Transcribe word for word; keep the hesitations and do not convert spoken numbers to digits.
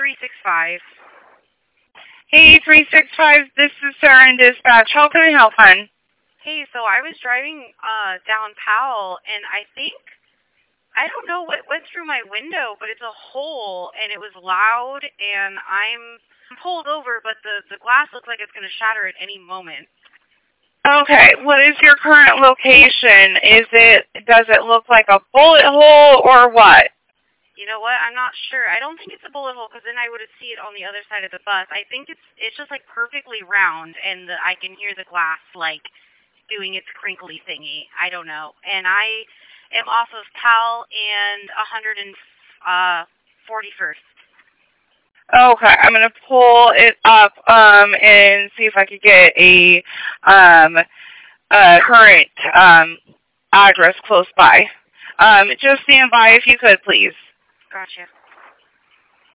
three six five. Hey, three six five, this is Sarah in dispatch. How can I help, hon? Hey, so I was driving uh, down Powell, and I think, I don't know what went through my window, but it's a hole, and it was loud, and I'm pulled over, but the, the glass looks like it's going to shatter at any moment. Okay, what is your current location? Is it, does it look like a bullet hole or what? You know what? I'm not sure. I don't think it's a bullet hole because then I would see it on the other side of the bus. I think it's it's just like perfectly round, and the, I can hear the glass like doing its crinkly thingy. I don't know. And I am off of Powell and one forty-first. Okay, I'm gonna pull it up um and see if I could get a um uh current um address close by. Um, just stand by if you could, please. Gotcha.